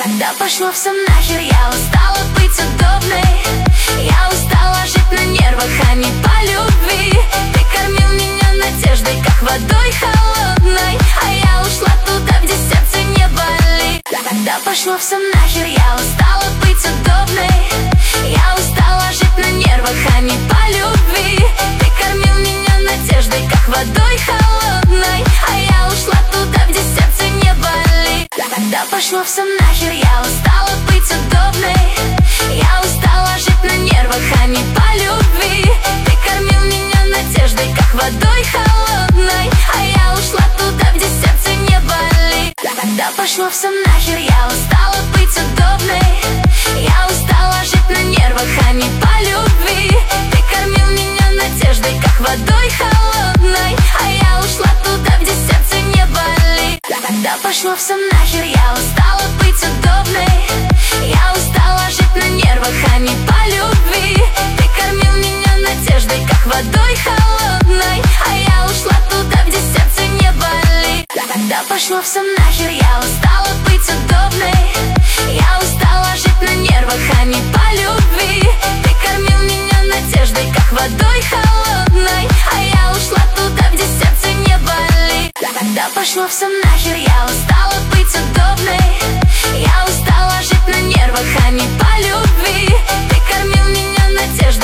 Да пошло все нахер, я устала быть удобной. Я устала жить на нервах, а не по любви. Ты кормил меня надеждой, как водой холодной, а я ушла туда, где сердце не болит. Да пошло все нахер, я устала быть удобной. Я устала жить на нервах, а не по любви. Ты кормил меня надеждой, как водой холодной, а я ушла туда, где сердце не болит. Да пошло все нахер, я устала быть удобной. Я устала жить на нервах, а не по любви. Ты кормил меня надеждой, как водой холодной, а я ушла туда, где сердце не болит. Да пошло все нахер, я устала быть удобной. Я устала жить на нервах, а не по любви. Ты кормил меня надеждой, как водой холодной, а я ушла туда, где сердце не болит. Да пошло все нахер, я устала быть удобной. Я устала жить на нервах, а не по любви. Ты кормил меня надеждой, как водой холодной, а я ушла туда, где сердце не болит. Да пошло все нахер, я устала быть удобной. Я устала жить на нервах, а не по любви. Ты кормил меня надеждой, как водой холодной, а я ушла туда, где сердце не болит. Да пошло все нахер, я устала быть удобной. Я устала жить на нервах, а не по любви.